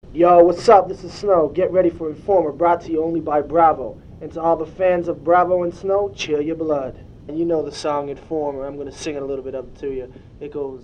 Yo, what's up? This is Snow. Get ready for Informer, brought to you only by Bravo. And to all the fans of Bravo and Snow, chill your blood. And you know the song Informer. I'm going to sing a little bit of it to you. It goes...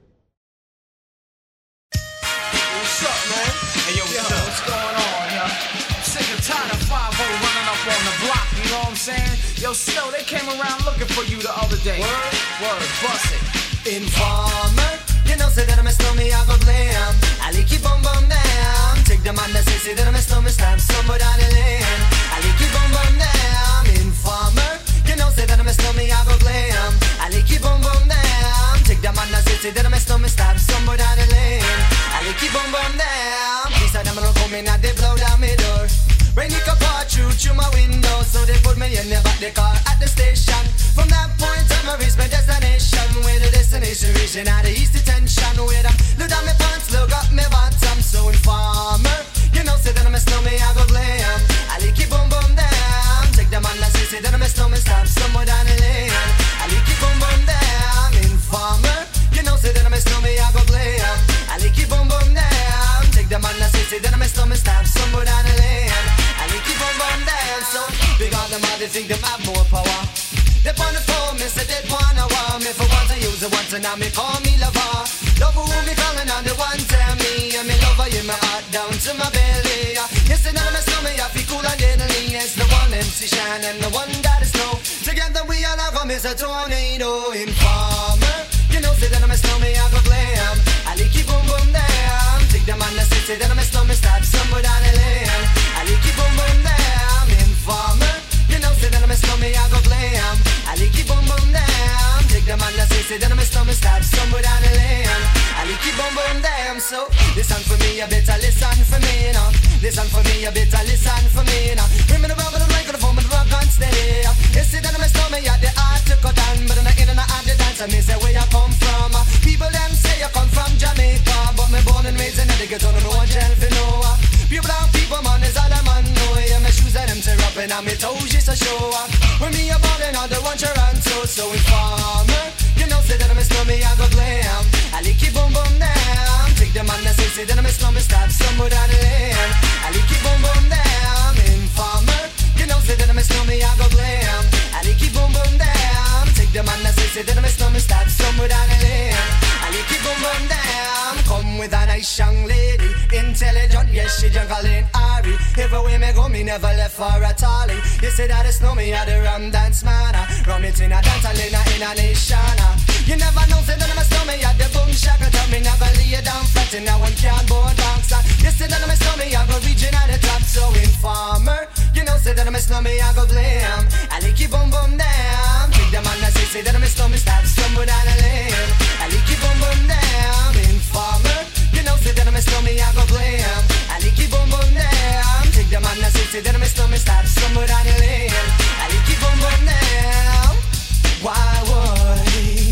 What's up, man? Hey, yo, what's going on, yo? I'm sick and tired of 5 running up on the block, you know what I'm saying? Yo, Snow, they came around looking for you the other day. Word, bust it. Informer, you know, say that I'm a snowman, I go glam. I like you bum bum down. Take the man that say that I'm a snowman, stamp somewhere down the lane. I like you bum bum down. Informer, you know, say that I'm a snowman, I go glam. I like you bum bum down. Take the man that say that I'm a snowman, stamp somewhere down the lane. I like you bum bum down. These are them don't come in and they blow down my door. Rain it can pour through my window, so they put me in the back the car at the station. From that point on, I reach my destination. Where the destination reaching out the east detention. Where them look down my pants, look up my bottom. So Informer, you know, say that I'm a snowman, I go glam. I like it boom boom down. Take the man that say that I'm a snowman, stop somewhere down the lane. I like it boom boom down. Informer, you know, say that I'm a snowman, I go glam. I like it boom boom down. Take the man that say that I'm a snowman, stop somewhere down the lane. I like it boom boom down. So big on them all, they think them have more power. They on the phone, me say they wanna war me. For once I use it once and now me call me lover. Love who me calling on the one tell me. And me lover in my heart down to my belly. Yes, and I'm a snowman, I feel cool and deadly. It's the one MC Shine and the one that is snow. Together we all have come as a tornado. Informer, you know, say that I'm a snowman, I go glam. I like it boom boom down. Take the man that say that I'm a snowman, start somewhere down the lane. I like it boom boom down. Informer, you know, say that I'm a snowman, I go glam. I like it boom boom down. Take the man that say that I'm a snowman, start somewhere down the lane. I like it boom boom down. So listen for me, you better listen for me now. Listen for me, you better listen for me now. Bring me the rubber, the microphone, but the rock and steady. You see that I'm a snowman, you the art to cut down, but I'm not in and out the dance. And me say where you come from. People them say you come from Jamaica, but me born and raised in the ghetto, no one tell for no. Pure brown people, man, is all I'm on. No, yeah, my shoes and them tear up and I'm toes just a show. When me a ballin', all the one Toronto. So Informer, you know, say that I'm a snowman, I go glam. I like it boom boom down. Take the man that say that I'm a snowman, stop somewhere down the lane. I like it boom boom down. Informer, you know, say that I'm a snowman, I go glam. I like it boom boom down. Take the man that say that I'm a snowman, stop somewhere down the lane. I like it boom boom down. Come with a nice young lady, intelligent, yes, she juggling Ari. Everywhere me go, me never left for a tally. You say that it's no me, I the rum dance man. Rum it in a dance, in a nation. You never know, say that I'm a snowman, you the boom shaka. Tell me never lay you down flat in a one cardboard box. You say that I'm a snowman, I go reaching at the top. So Informer, you know, say that I'm a snowman, I go glam. I like it boom boom down. Take the man that say that I'm a snowman, stop somewhere down the lane. I like it boom boom down. Informer, you know, say that I'm a snowman, I go glam. I like it boom boom down. Take the man that say that I'm a snowman, stop somewhere down the lane. I like it boom boom down. Why would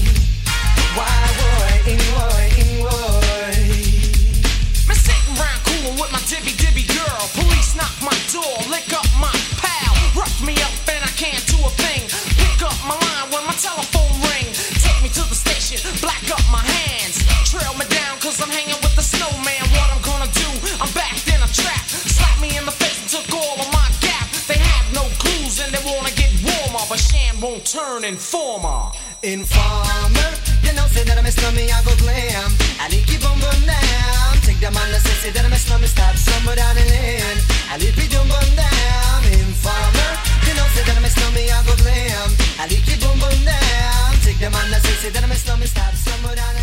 Me sitting round cool with my dibby girl. Police knock my door, lick up my pal. Rough me up and I can't do a thing. Pick up my line when my telephone ring. Take me to the station, black up my hands. Trail me down cause I'm hanging with the snowman. What I'm gonna do, I'm backed in a trap. Slap me in the face and took all of my gap. They have no clues and they wanna get warmer, but Sham won't turn Informer. Informer, you know, say that I'm a snowman, I go glam. I like it boom boom down. Take the man that say that I'm a snowman, stop somewhere down the lane. I like it boom boom down. Informer, you know, say that I'm a snowman, I go glam. I like it boom boom down. Take the man that say that I'm a snowman, stop somewhere down the lane.